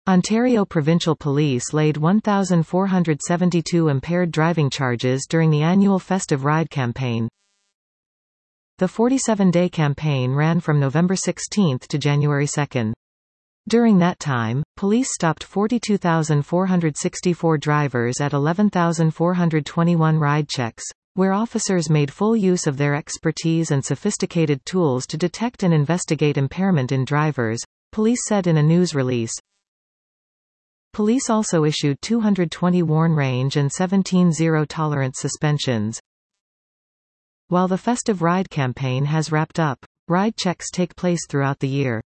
Ontario Provincial Police laid 1,472 impaired driving charges during the annual Festive Ride campaign. The 47-day campaign ran from November 16 to January 2. During that time, police stopped 42,464 drivers at 11,421 ride checks, where officers made full use of their expertise and sophisticated tools to detect and investigate impairment in drivers, police said in a news release. Police also issued 220 warn range and 17 zero-tolerance suspensions. While the Festive Ride campaign has wrapped up, ride checks take place throughout the year.